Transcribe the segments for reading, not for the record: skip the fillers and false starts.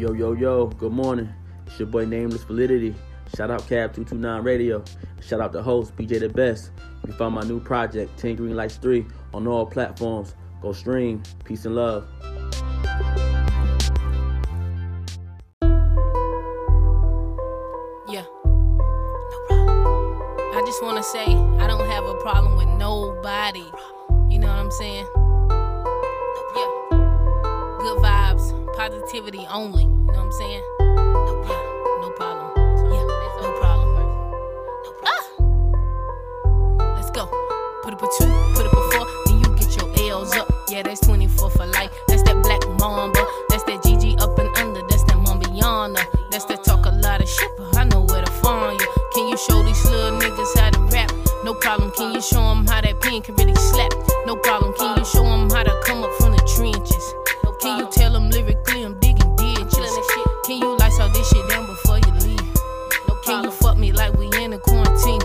Yo, good morning. It's your boy Nameless Validity. Shout out Cab 229 Radio. Shout out the host, BJ the Best. You found my new project, 10 Green Lights 3, on all platforms. Go stream. Peace and love. Yeah, no problem. I just want to say I don't have a problem with nobody. You know what I'm saying? Yeah, good vibes, positivity only. You know what I'm saying? No problem. Yeah, no problem. Let's go. Put up a 2, put up a 4, then you get your L's up. Yeah, that's 24 for life. That's that black mamba. That's that GG up and under. That's that Mambiana. That's that talk a lot of shit, but I know where to find you. Can you show these little niggas how to rap? No problem. Can you show them how that pen can really slap? No problem. Can you show them how to come up from the trenches? Can you tell them lyrically I'm digging ditches? Can you lights all this shit down before you leave? Can you fuck me like we in a quarantine?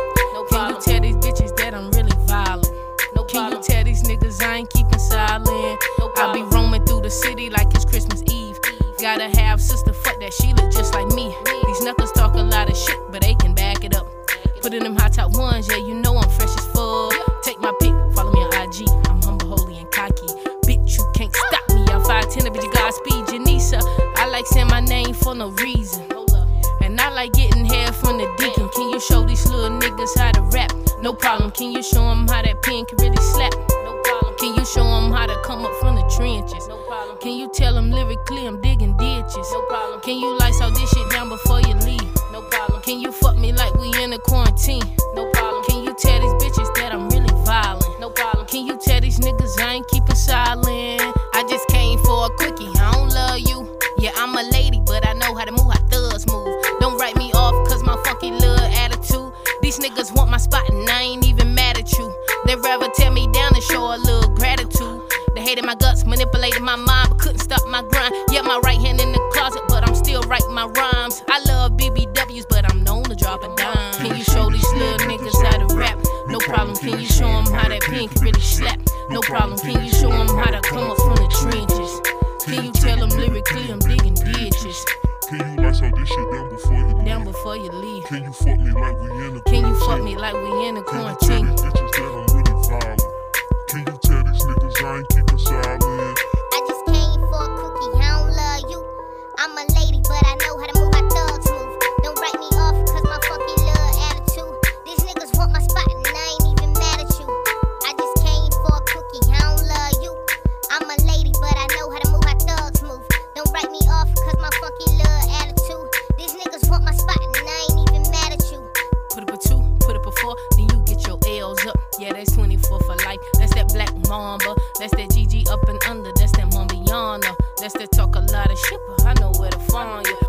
Can you tell these bitches that I'm really violent? Can you tell these niggas I ain't keeping silent? I be roaming through the city like it's Christmas Eve. Gotta have sister, fuck that, she look just like me. These knuckles talk a lot of shit, but they can back it up. Put in them hot top ones, yeah, you know I'm fresh as fuck. Take my pic, follow me on IG, I'm humble, holy, and cocky. Bitch, you can't stop me, I'm 5'10", but you Godspeed, Janisa. I like saying my name for no reason, and I like getting hair from the deacon. Can you show these little niggas how to rap? No problem. Can you show them how that pen can really slap? No problem. Can you show them how to come up from the trenches? No problem. Can you tell them lyrically I'm digging ditches? No problem. Can you lights all this shit down before you leave? No problem. Can you fuck me like we in a quarantine? No problem. Can you tell these bitches that I'm really violent? No problem. Can you tell these niggas I ain't keeping silent? I just came for a quickie, I don't love you. Yeah, I'm a lady, but I know how to move how thugs move. Don't write me off cause my funky little attitude. These niggas want my spot and I ain't even mad at you. They'd rather tear me down and show a little gratitude. They hated my guts, manipulated my mind, but couldn't stop my grind. Yeah, my right hand in the closet, but I'm still writing my rhymes. I love BBWs, but I'm known to drop a dime. Can you show these little niggas how to rap? No problem. Can you show them how that pen can really slap? No problem. Can you show them how to come up from the trenches? Can you tell them lyrically I'm digging ditches? Can you lights all this shit down before you leave? Down before you leave. Can you fuck me like we in a quarantine? Can you fuck me like we in a quarantine? Can you tell these bitches that I'm really violent? Can you tell these niggas I ain't keeping silent? I just came for a cookie, I don't love you. I'm a lady, but I know how to move how thugs move. Don't write me off cause my funky little attitude. These niggas want my spot and I ain't even mad at you. I just came for a cookie, I don't love you. I'm a lady, but I know how to move how thugs move. Don't write me off cause my funky little attitude. These niggas want my spot and I ain't even mad at you. Put up a 2, put up a 4, then you get your L's up. Yeah, that's 24 for life. That's that black mamba. That's that GG up and under. That's that Mambiana. That's that talk a lot of shit, but I know where to find you.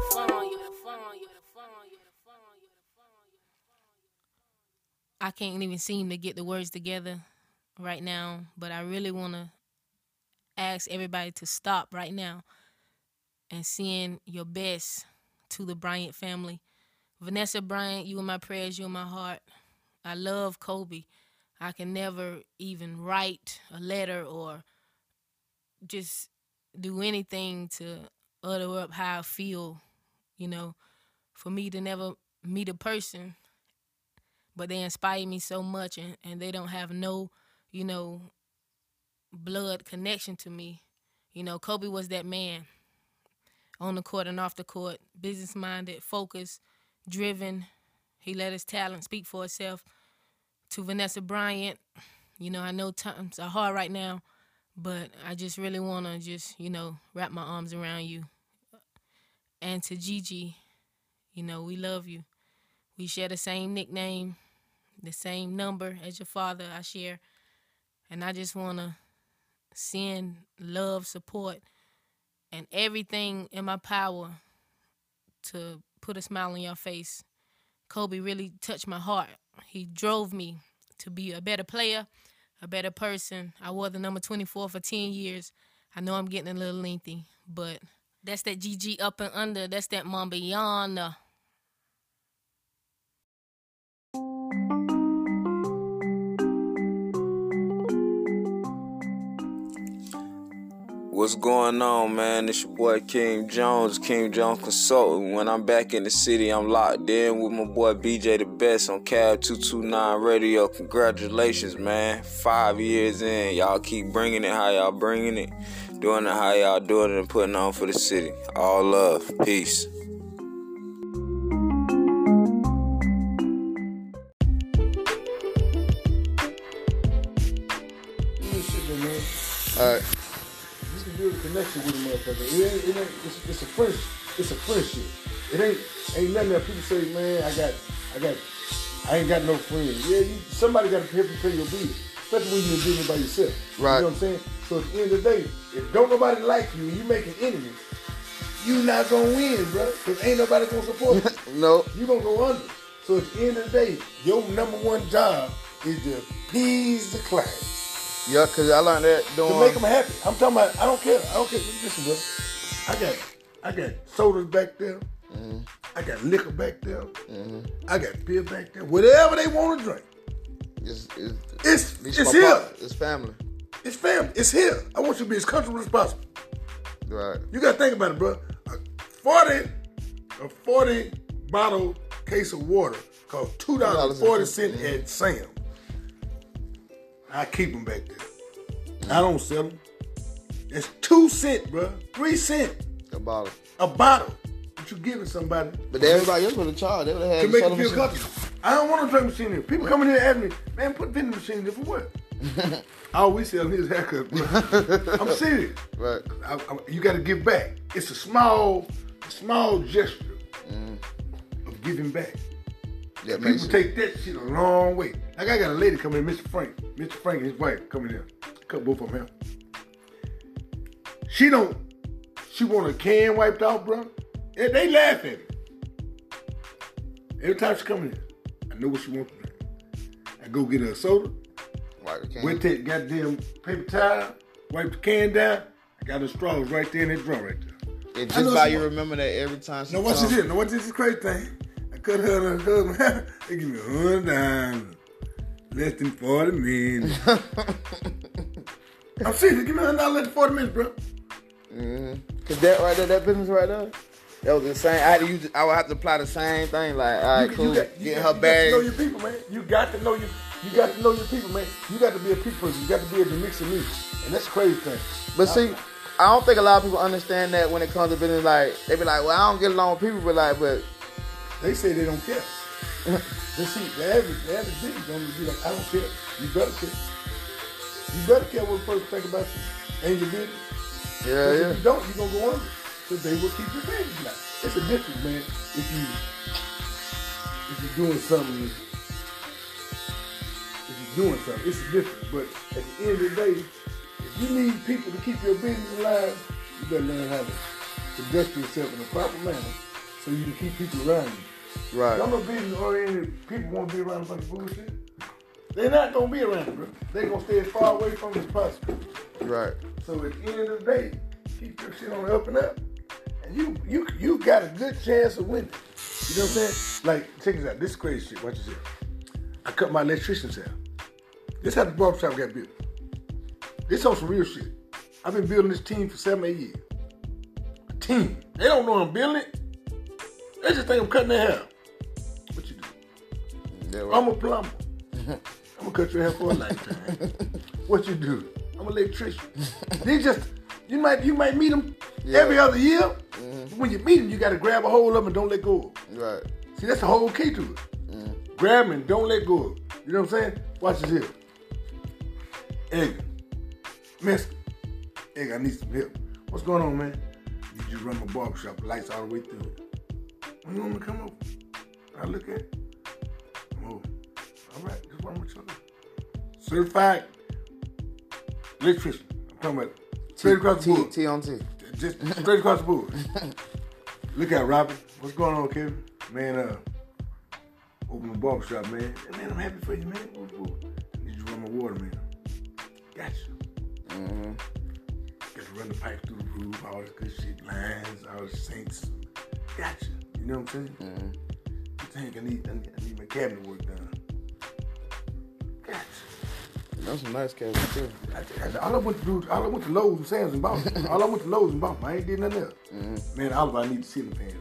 I can't even seem to get the words together right now, but I really want to ask everybody to stop right now and send your best to the Bryant family. Vanessa Bryant, you in my prayers, you in my heart. I love Kobe. I can never even write a letter or just do anything to utter up how I feel, you know, for me to never meet a person, but they inspire me so much and they don't have no, you know, blood connection to me. You know, Kobe was that man on the court and off the court, business-minded, focused, driven. He let his talent speak for itself. To Vanessa Bryant, you know, I know times are hard right now, but I just really want to just, you know, wrap my arms around you. And to Gigi, you know, we love you. We share the same nickname, the same number as your father I share. And I just want to send love, support, and everything in my power to put a smile on your face. Kobe really touched my heart. He drove me to be a better player, a better person. I wore the number 24 for 10 years. I know I'm getting a little lengthy, but that's that GG up and under. That's that Mambiana. What's going on, man? It's your boy King Jones, King Jones Consultant. When I'm back in the city, I'm locked in with my boy BJ the Best on Cab 229 Radio. Congratulations, man. 5 years in. Y'all keep bringing it how y'all bringing it. Doing it how y'all doing it and putting on for the city. All love. Peace. Alright. You can build a connection with a motherfucker. It ain't. It's a friendship. It's a friendship. It ain't nothing that people say, man. I ain't got no friends. Yeah, somebody got to help you pay your bills, especially when you're dealing by yourself. Right. You know what I'm saying? So at the end of the day, if don't nobody like you and you making enemies, you not gonna win, bro. Cause ain't nobody gonna support you. No. You gonna go under. So at the end of the day, your number one job is to appease the client. Yeah, cause I learned that doing. To make them happy. I'm talking about, I don't care. Listen, bro. I got sodas back there. Mm-hmm. I got liquor back there. Mm-hmm. I got beer back there. Whatever they want to drink. It's here. It's family. It's family. It's here. I want you to be as comfortable as possible. Right. You got to think about it, bro. A 40 bottle case of water costs $2.40 at Sam's. I keep them back there. I don't sell them. It's 2 cents, bro. 3 cents. A bottle. But you giving somebody. But everybody else would have charged. They would have had to make them feel comfortable. I don't want a drink machine here. People come in here and ask me, man, put vending machine there for what? All we sell his haircut, bro. I'm serious. Right. You got to give back. It's a small gesture of giving back. Yeah, people take that shit a long way. Like I got a lady coming in, Mr. Frank. Mr. Frank and his wife coming in. Cut both of them out. She want a can wiped out, bro. And they laugh at me. Every time she come in, I know what she wants to drink. I go get her a soda. Wipe the can. Went to goddamn paper towel, wipe the can down. I got her straws right there in that drawer right there. And just by you remember that every time she what she did? No, what this is crazy thing? I cut her and her husband. They give me $100. Less than 40 minutes. I'm serious. Give me $100 less than 40 minutes, bro. Mm-hmm. Cause that right there, that business right there, that was the same. I would have to apply the same thing. Like, all right, cool. Get her bag. You got to know your people, man. You got to know your people, man. You got to be a people person. You got to be able to mix and mix. And that's the crazy thing. But see, I don't think a lot of people understand that when it comes to business. Like, they be like, well, I don't get along with people, but they say they don't care. They see the average dude gonna be like, I don't care. You better care. You better care what the person think about you and your business. Yeah. If you don't, you're gonna go under. Because they will keep your business now. It's a difference, man. If you're doing something, it's a difference. But at the end of the day, if you need people to keep your business alive, you better learn how to conduct yourself in a proper manner so you can keep people around you. Right. I'm no business-oriented people want to be around a bunch of bullshit. They're not going to be around it, bro. They're going to stay as far away from it as possible. Right. So at the end of the day, keep your shit on the up and up. And you got a good chance of winning. You know what I'm saying? Like, check this out. This is crazy shit. Watch this here. I cut my electrician's hair. This is how the barbershop got built. This on some real shit. I've been building this team for 7-8 years. A team. They don't know I'm building it. They just think I'm cutting their hair. What you do? Yeah, right. I'm a plumber. I'm gonna cut your hair for a lifetime. What you do? I'm an electrician. They just, you might meet them every other year. Mm-hmm. When you meet them, you gotta grab a hold of them and don't let go of them. Right. See, that's the whole key to it. Grab them and don't let go of them. You know what I'm saying? Watch this here. Egg. Miss. Egg, I need some help. What's going on, man? You just run my barbershop, lights all the way through it. When you want me to come over? I look at it. I'm over. All right, just run with you. Certified electrician. I'm talking about straight across the board. T on T. Just straight across the board. Look at Robert. What's going on, Kevin? Man, open the barbershop, man. And man, I'm happy for you, man. I need you to run my water, man. Gotcha. Mm-hmm. Got to run the pipe through the roof, all this good shit, lines, all the sinks. Gotcha. You know what I'm saying? Mm-hmm. I think I need my cabinet work done. Gotcha. That's some nice cash too. All I went to Lowe's and Sam's and bought. All I went to Lowe's and bought. I ain't did nothing else. Man, Oliver, I need the ceiling fans.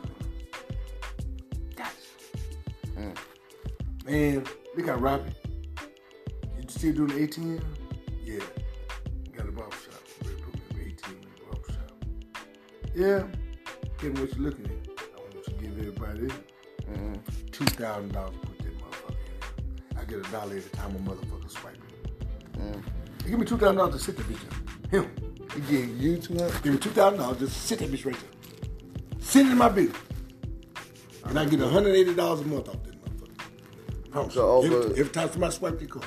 Man, they got Robbie. You still doing the ATM? Yeah. Got a barbershop. Ready to put me in the ATM in the barbershop. Yeah. Give me what you're looking at. I want you to give everybody $2,000 to put that motherfucker in. I get $1 every time a motherfucker swipe it. Give me $2,000 to sit that bitch up. Him. He gave you $200? Give me $2,000 just sit that bitch right there. Sit it in my business. And I get $180 a month off that motherfucker. So over every time somebody swipe their card.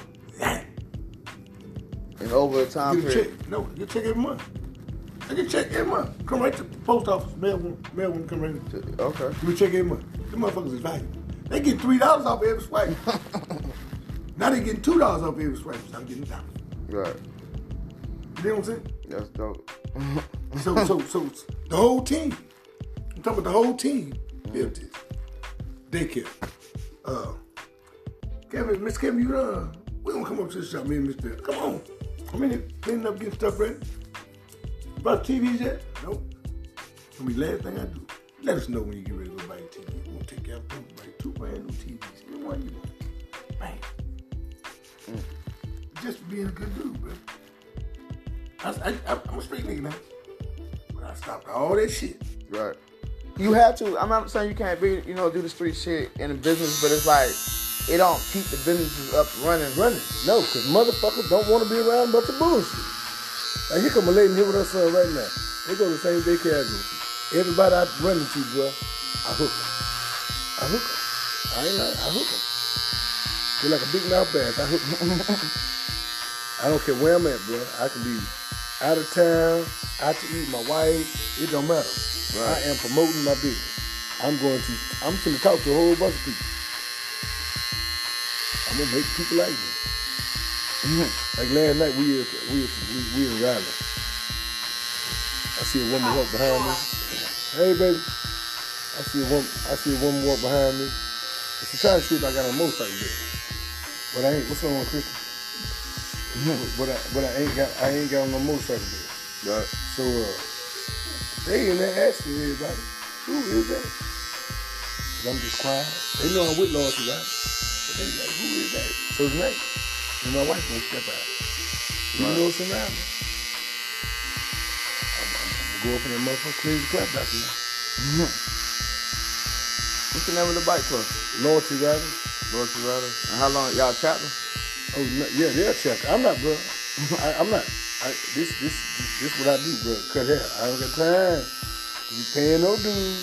and over the time Get a period. check. No, get a check every month. I get a check every month. Come right to the post office. Mail one come right in. Okay. Give me a check every month. Them motherfuckers is valuable. They get $3 off every swipe. Now they getting $2 off every swipe. So I'm getting $1. Right. You know what I'm saying? That's dope. So the whole team. I'm talking about the whole team built this. Daycare. Kevin, Miss Kevin, we gonna come up to the shop, me and Miss Bill. Come on. I'm in here cleaning up, getting stuff ready. About TVs yet? Nope. It's gonna be the last thing I do. Let us know when you get ready to go buy a TV. We're gonna take care of them. Buy 2 brand new TVs. Any one you want. Bang. Just being a good dude, bro. I'm a street nigga now. But I stopped all that shit. Right. You have to. I'm not saying you can't be, do the street shit in the business, but it's like it don't keep the businesses up running. No, because motherfuckers don't want to be around but the bullshit. Like, here come a lady here with her son right now. They go to the same daycare I go to. Everybody I run into, bro, I hook them. I hook them. They're like a big mouth bass. I hook them. I don't care where I'm at, bro. I can be out of town, out to eat my wife. It don't matter. Right. I am promoting my business. I'm going to talk to a whole bunch of people. I'm gonna make people like me. Like last night, we in Raleigh. I see a woman walk behind me. Hey, baby. I see a woman walk behind me. And she trying to see if I got a motorcycle there. But I ain't. What's going on, Christian? But I ain't got no motorcycle there. Right. So they in there asking everybody, who is that? And I'm just quiet. They know I'm with Loyalty, right? But they like, who is that? So it's nice. And my wife gonna step out. You know what's around me? I'm gonna go up in that motherfucker, clean the clap back here. What's the name of the bike club? Loyalty Riders. Loyalty Riders. And how long y'all chapter? Oh no, yeah, they're chapter. I'm not, bro. I'm not. This what I do, bro. Cut hair. I don't got time to be paying no dues.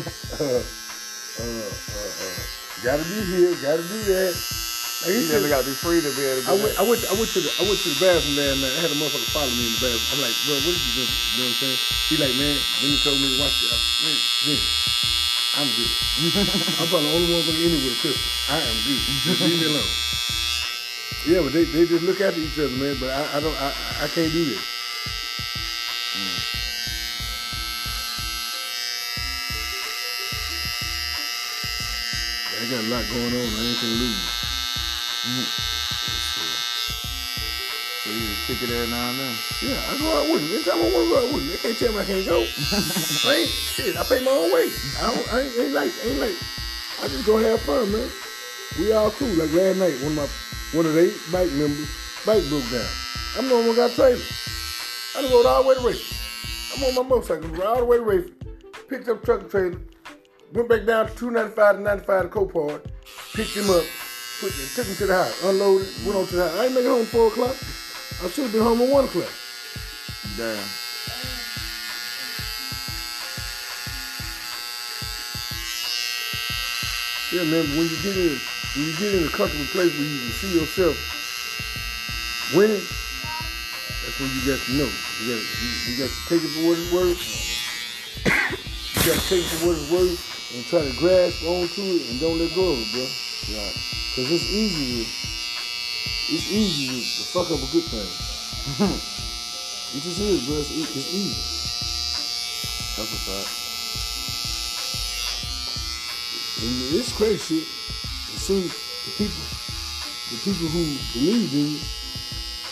Gotta be here. Gotta do that. Like You never got to be free to be able to do that. I went to the bathroom last night. I had a motherfucker follow me in the bathroom. I'm like, bro, what did you do? You know what I'm saying? He like, man, then he told me to watch it. I'm good. I'm probably the only one gonna end it with a pistol. I am good. Just leave me alone. Yeah, but they just look after each other, man. But I can't do this. I got a lot going on. I ain't gonna lose. So you just kick it every now and then. Yeah, I go out with them. Anytime I want to go out with them. They can't tell me I can't go. I pay my own way. I ain't like. I just go have fun, man. We all cool. Like last night, one of the 8 bike members, bike broke down. I'm the only one got a trailer. I just rode all the way to Rayford. I'm on my motorcycle, rode all the way to Rayford, picked up truck and trailer, went back down to 295 to 95 to Copart, picked him up, took him to the house, unloaded, went on to the house. I ain't make it home 4 o'clock. I should have been home at 1 o'clock. Damn. Yeah, man, but when you get in a comfortable place where you can see yourself winning, that's when you got to know. You got to take it for what it's worth. You got to take it for what it's worth and try to grasp onto it and don't let go of it, bro. Right. Because it's easy to fuck up a good thing. It just is, bro. It's easy. That's a fact. And it's crazy shit. You see, the people who believe in you,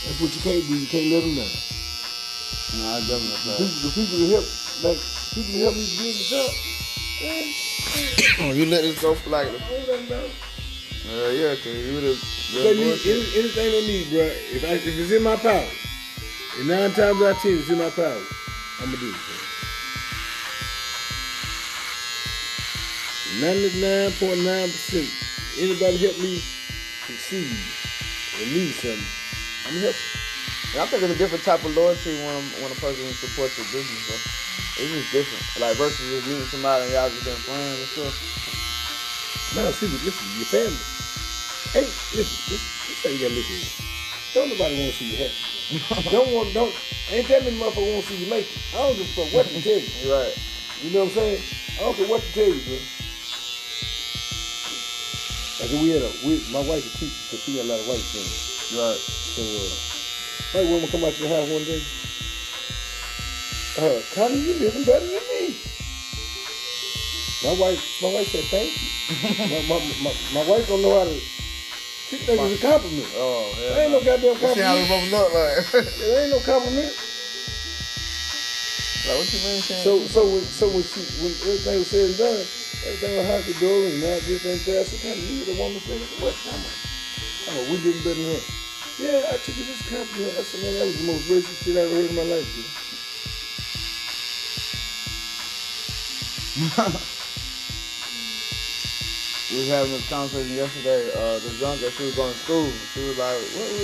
That's what you can't do. You can't let them down. No, I definitely not. The people that help, like people that help me build the job. Oh, you let this go for like. I don't let them down. Yeah, cause you would have. Anything they need, bro. If it's in my power, and 9 times out of 10 it's in my power, I'm gonna do it. 99.9%. Anybody help me succeed or need something, I'm gonna help. And I think it's a different type of loyalty when a person supports your business, bro. It's just different. Like versus just meeting somebody and y'all just been friends and stuff. No, see, but listen, your family. Hey, listen, this how you gotta listen. Don't nobody want to see you happy. Ain't that many motherfuckers want to see you make it. I don't give a fuck what to tell you. Right. You know what I'm saying? I don't care what to tell you, bro. Like my wife is a teacher, because she got a lot of white friends. Right. So, white woman come out to the house one day. Connie, you living better than me. My wife said thank you. my wife don't know how to. She thinks it's a compliment. Oh, yeah. There ain't no goddamn compliment. See how we both look like. There ain't no compliment. Like, what you mean? So when everything was said and done, everything was hunky-dory and that, this and that, so kind of you the woman said, what? We didn't better than her. Yeah, I took you this compliment. I said, man, that was the most racist shit I ever heard in my life, dude. We was having this conversation yesterday. This young girl, she was going to school. She was like,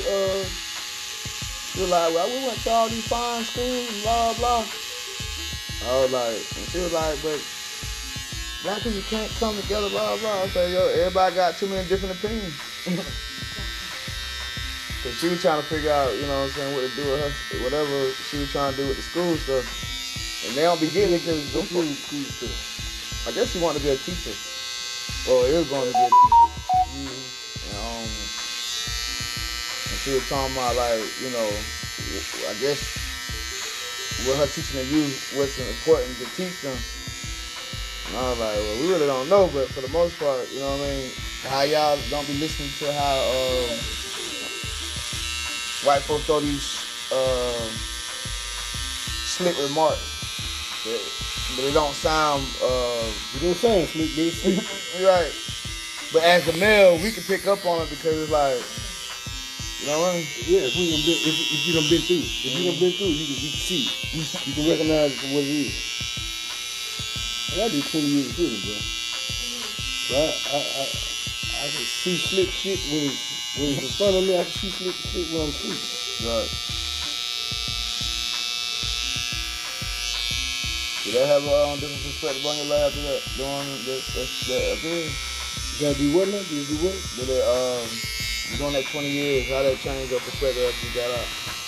well, we went to all these fine schools and blah, blah. I was like, and she was like, but black people can't come together, blah, blah. I said, yo, everybody got too many different opinions. Cause she was trying to figure out, you know what I'm saying, what to do with her, whatever she was trying to do with the school stuff. And they don't be getting it because school stuff. I guess she wanted to be a teacher. Or is going to be a teacher. And she was talking about, like, you know, I guess with her teaching the youth what's important to teach them. And I was like, well, we really don't know, but for the most part, you know what I mean, how y'all don't be listening to how white folks throw these slick remarks. But it don't sound It don't sound slick, but it's slick. right. But as a male, we can pick up on it because it's like, you know what I mean? Yeah, if you done been through it, you can see it. You can recognize it for what it is. And I did 20 years in prison, bro. So I can see slick shit when it's in front of me. I can see slick shit when I'm sleeping. Right. Did they have a different perspective on your life after that? Doing that appeal? You gotta do what now? Did you do what? Did they, doing that 20 years, how that changed your perspective after you got out?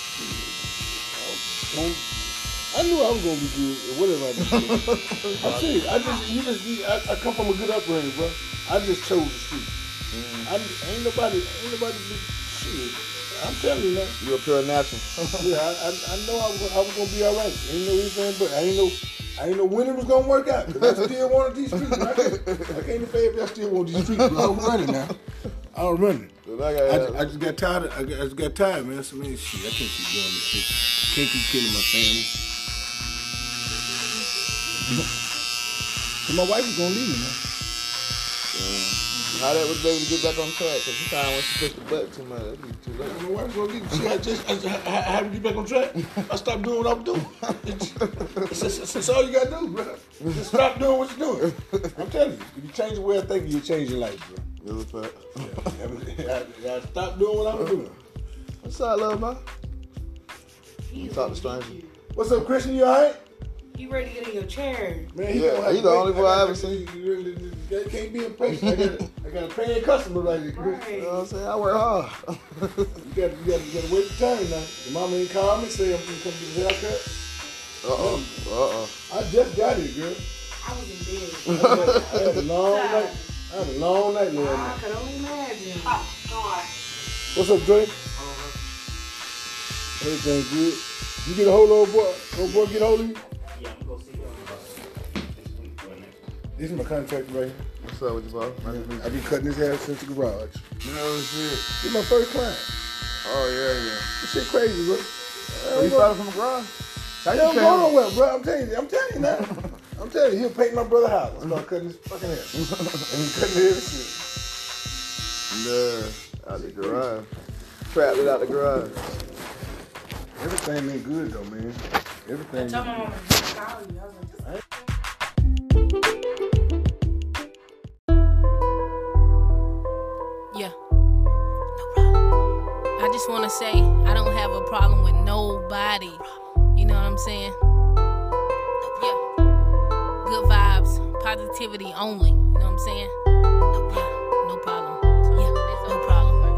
I knew I was gonna be good, whatever I did. I'm serious. I come from a good upbringing, bro. I just chose the street. Ain't nobody shit. I'm telling you now. You a pure natural. Yeah, I know I was gonna be all right. Ain't no anything, but I ain't know when it was gonna work out. Cause I still wanted these streets. I can't say if I still want these streets, but I'm running now. I'm running. I just got tired. I just got tired, man. So man, shit, I can't keep doing this shit. Can't keep killing my family. So my wife was gonna leave me now. How that was able to get back on track? Cause you kind of once you push the button too much, that'd be too late. My wife was gonna leave me. See, how to get back on track? I stopped doing what I was doing. That's all you gotta do, bro. Just stop doing what you're doing. I'm telling you, if you change the way I think, you change your life, bro. Really fat. I stopped doing what I was doing. What's up, little man? You talk to strangers. What's up, Christian? You alright? You ready to get in your chair? Man, He the only boy I ever seen. You can't be impatient. I got a paying customer right here, Chris. Right. You know what I'm saying? I work hard. You gotta wait your turn now. Your mama ain't called me, say I'm gonna come get a haircut. I just got it, girl. I was in bed. I had a long night. Last I night. could only imagine. Oh, God. What's up, Drake? Everything good. You get a hold of old boy? Old boy get a hold of you? Yeah, I'm going to see you this week or next. This is my contract right here. What's up with you, bro? I be cutting his hair since the garage. No shit. This is my first client. Oh, yeah. This shit crazy, bro. So you started from the garage? How I you don't paying go him? nowhere, bro. I'm telling you now. I'm telling you, he'll paint my brother's house. I'm start cutting his fucking hair. And he cutting his shit. Nah, out the garage. Trapped it out the garage. Everything ain't good though, man. Everything. Tell my mama to call you. I was like, Yeah. No problem. I just wanna say I don't have a problem with nobody. You know what I'm saying? Yeah. Good vibes, positivity only. You know what I'm saying? Yeah, no problem. Yeah, no problem.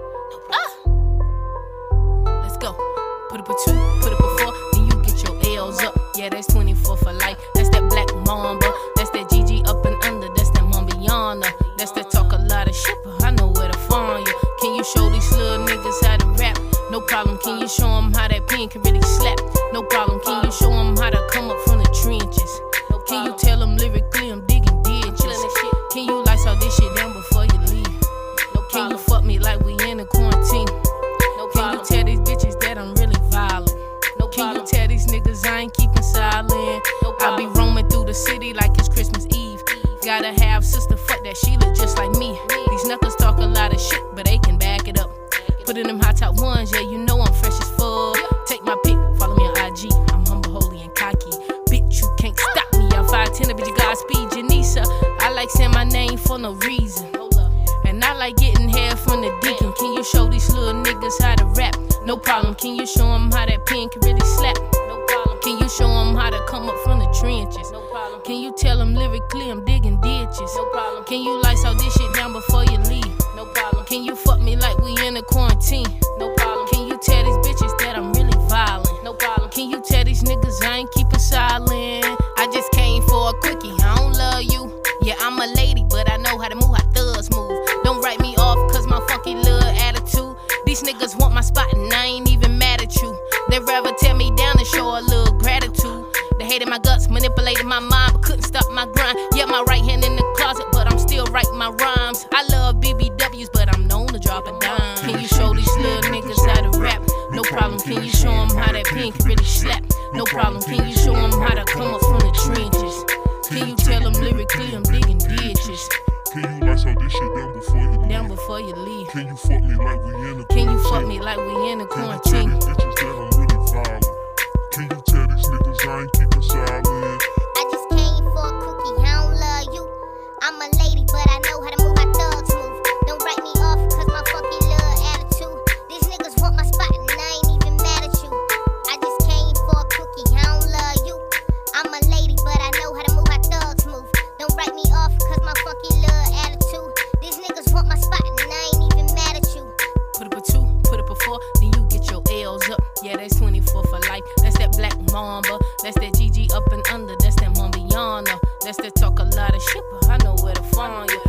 Let's go. Put up a 2, put up a 4, then you get your L's up. Yeah, that's 24 for life. That's that black mamba. That's that GG up and under. That's that Mambiana. That's that talk a lot of shit, but I know where to find you. Can you show these little niggas how to rap? No problem. Can you show them how that pen can really slap? No problem. Can you show them how to come up from the trenches? Can you tell them lyrically I'm digging ditches? Can you lights all this shit down before you leave? Can you fuck me like we in a quarantine? Can you tell these bitches that I'm really violent? Can you tell these niggas I ain't keeping silent? I be roaming through the city like it's Christmas Eve. Gotta have sister, fuck that, she look just like me. These knuckles talk a lot of shit, but they can back it up. Put in them hot top ones, yeah, you know I'm fresh as fuck. Take my pic, follow me on IG. I'm humble, holy, and cocky. Bitch, you can't stop me. I'm 5'10", but you Godspeed, Janisa. I like saying my name for no reason. And I like getting hair from the deacon. Can you show these little niggas how to rap? No problem. Can you show them how that pen can really slap? No problem. Can you show them how to come up from the trenches? No problem. Can you tell them lyrically I'm digging ditches? No problem. Can you lights all this shit down before you leave? No problem. Can you fuck me like we in a quarantine? No problem. Can you tell these bitches that I'm really violent? No problem. Can you tell these niggas I ain't keeping silent? I just came for a quickie. I don't love you. Yeah, I'm a lady, but I know how to move how thugs move. Don't write me off cause my funky little attitude. These niggas want my spot and I ain't even mad at you. They'd rather tear me down and show a little gratitude. They hated my guts, manipulated my mind, but couldn't stop my grind. Yeah, my right hand in the closet, but I'm still writing my rhymes. I love BBWs, but I'm known to drop a dime. Can you show these little niggas how to rap? No problem. Can you show them how that pen can really slap? No problem. Can you show them how to come up from the trenches? Can you tell them lyrically I'm digging ditches? Can you lights out this shit down before you leave? Down before you leave. Can you fuck me like we in a Can you fuck me like we in a quarantine? Can you tell these bitches that I'm really violent? Can you tell these niggas I ain't keeping silent? I just came for a cookie, I don't love you. I'm a lady, but I know how to move how thugs move. Don't write me off cause my funky little attitude. These niggas want my spot and I ain't even mad at you. I just came for a cookie, I don't love you. I'm a lady, but I know how to move how thugs move. Don't write me off cause my funky little attitude. These niggas want my spot and I ain't even mad at you. Put up a 2, put up a 4, then you get your L's up. Yeah, that's 24 for life. That's that black mamba. That's that GG up and under. That's that Mambiana. That's that talk a lot of shit, but I know where to find you.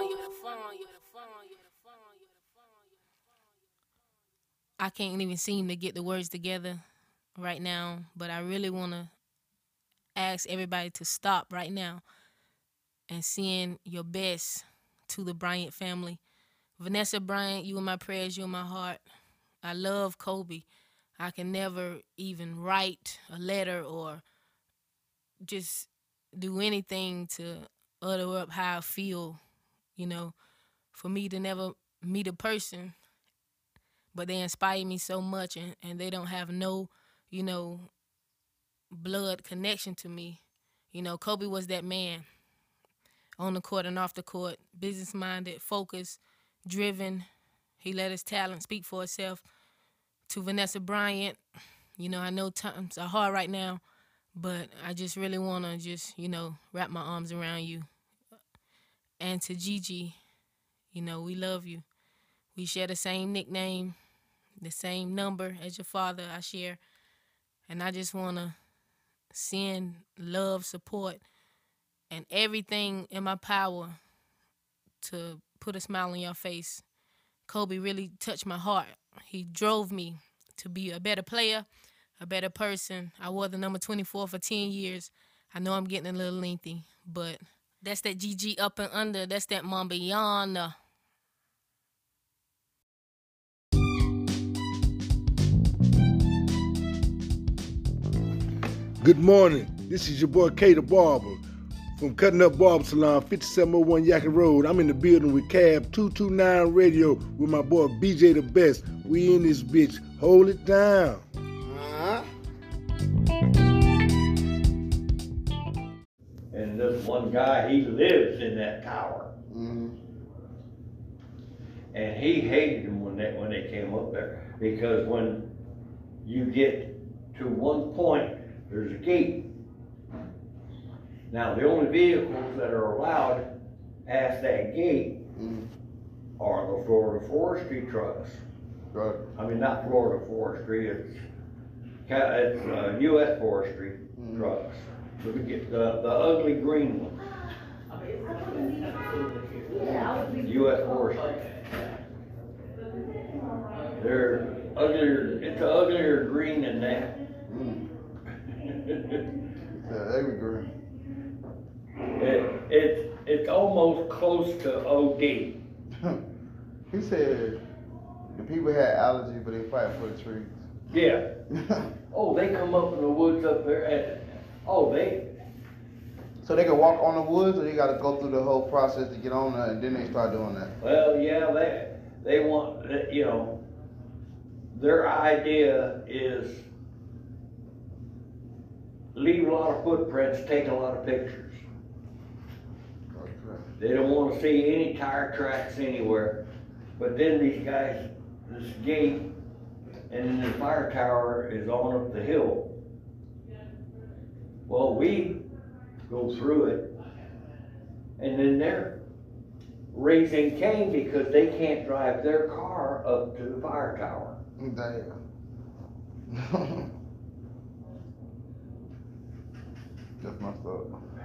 I can't even seem to get the words together right now, but I really want to ask everybody to stop right now and send your best to the Bryant family. Vanessa Bryant, you in my prayers, you in my heart. I love Kobe. I can never even write a letter or just do anything to utter up how I feel, you know, for me to never meet a person, but they inspire me so much and they don't have no, you know, blood connection to me. You know, Kobe was that man on the court and off the court, business-minded, focused, driven. He let his talent speak for itself. To Vanessa Bryant, you know, I know times are hard right now, but I just really want to just, you know, wrap my arms around you. And to Gigi, you know, we love you. We share the same nickname, the same number as your father I share. And I just want to send love, support, and everything in my power to put a smile on your face. Kobe really touched my heart. He drove me to be a better player, a better person. I wore the number 24 for 10 years. I know I'm getting a little lengthy, but that's that GG up and under. That's that Mambiana. Good morning. This is your boy K the Barber from Cutting Up Barber Salon, 5701 Yakin Road. I'm in the building with Cab 229 Radio with my boy BJ the Best. We in this bitch. Hold it down. And this one guy, he lives in that tower. And he hated them when they came up there, because when you get to one point, there's a gate. Now, the only vehicles that are allowed past that gate are the Florida Forestry trucks. Right. I mean, not Florida Forestry, it's U.S. Forestry trucks. The ugly green ones. U.S. Forestry. They're uglier, it's an uglier green than that. Yeah, every green. It's almost close to OD. He said the people had allergies, but they fight for the trees. Yeah. Oh, they come up in the woods up there. So they can walk on the woods, or they got to go through the whole process to get on there, and then they start doing that. Well, yeah, they want, you know, their idea is leave a lot of footprints, take a lot of pictures. Okay. They don't want to see any tire tracks anywhere. But then these guys, this gate, and then the fire tower is on up the hill. Well, we go through it, and then they're raising Cain because they can't drive their car up to the fire tower. Damn. That's messed up.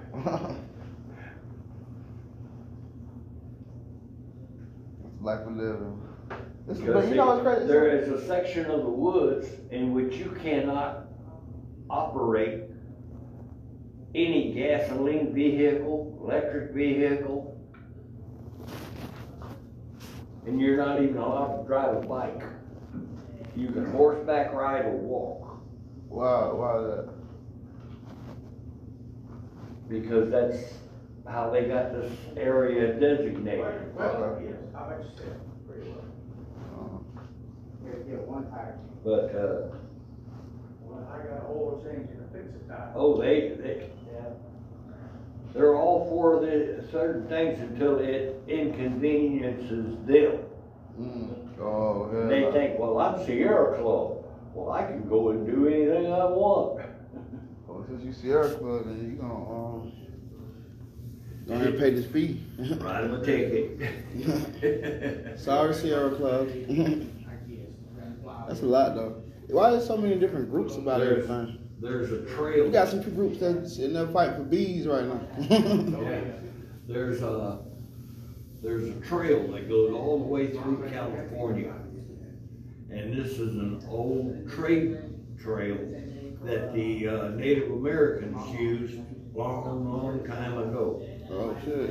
It's life we live in. But you know what's crazy? There is a section of the woods in which you cannot operate any gasoline vehicle, electric vehicle, and you're not even allowed to drive a bike. You can horseback ride or walk. Wow, why that? Because that's how they got this area designated. But they're all for the certain things until it inconveniences them. Oh, yeah. They think, well, I'm Sierra Club. Well, I can go and do anything I want. Well, since you Sierra Club, then you gonna go ahead and pay this fee. Write them a ticket. Sorry, Sierra Club. That's a lot, though. Why there's so many different groups about everything? There's a trail. You got some groups that's in there fighting for bees right now. Yeah. There's a trail that goes all the way through California. And this is an old trade trail that the Native Americans used long time ago. Oh, shit.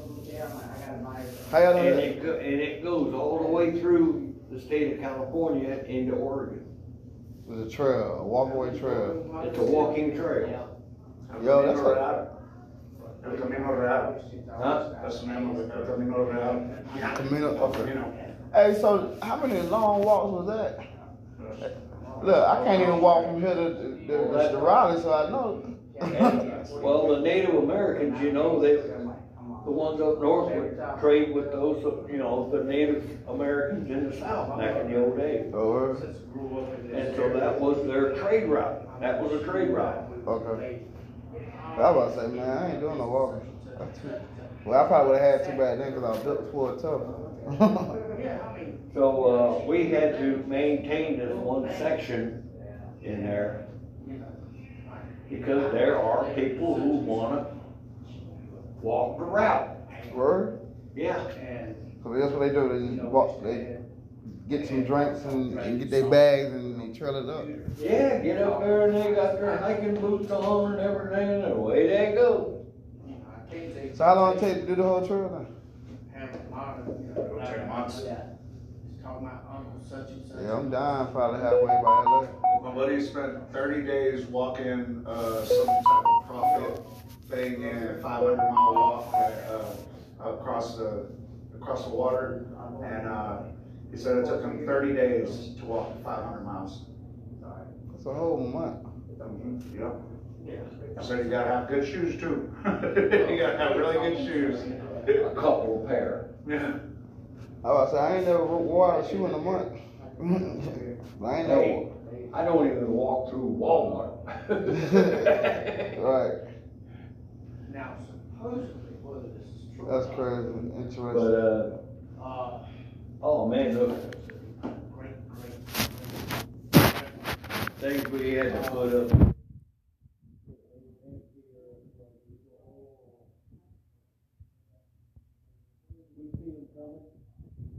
And it goes all the way through the state of California into Oregon. There's a trail, a walkaway trail. It's a walking trail. Yo, that's a... El Camino Real. Huh? That's the name of it, El Camino Real. Camino, okay. Hey, so how many long walks was that? Look, I can't even walk from here to Raleigh, so I know. Well, the Native Americans, you know, the ones up north would trade with those, you know, the Native Americans in the South back in the old days. Oh, and so that was their trade route. That was a trade route. Okay. I was about to say, man, I ain't doing no walking. Well, I probably would have had too bad then because I was built for it tough. So we had to maintain this one section in there because there are people who want to walk the route. Word? Yeah. So that's what they do. They just walk. They get some drinks and get their bags and they trail it up. Yeah, get up there and they got their hiking boots on and everything, and away they go. So how long it take to do the whole trail then? 10 months. talking about Uncle such and such. Yeah, I'm dying probably halfway by LA. My buddy spent 30 days walking some type of profit thing in 500-mile walk across the water, and he said it took him 30 days to walk 500 miles. That's a whole month. Yep. So you gotta have good shoes too. You gotta have really good shoes. A couple of pair. Yeah. I was say I ain't never wore out a shoe in a month. I ain't never. Hey, I don't even walk through Walmart. Right. Now, supposedly, whether this is true. That's crazy. Interesting. But oh man, look, Great. things we had to put up.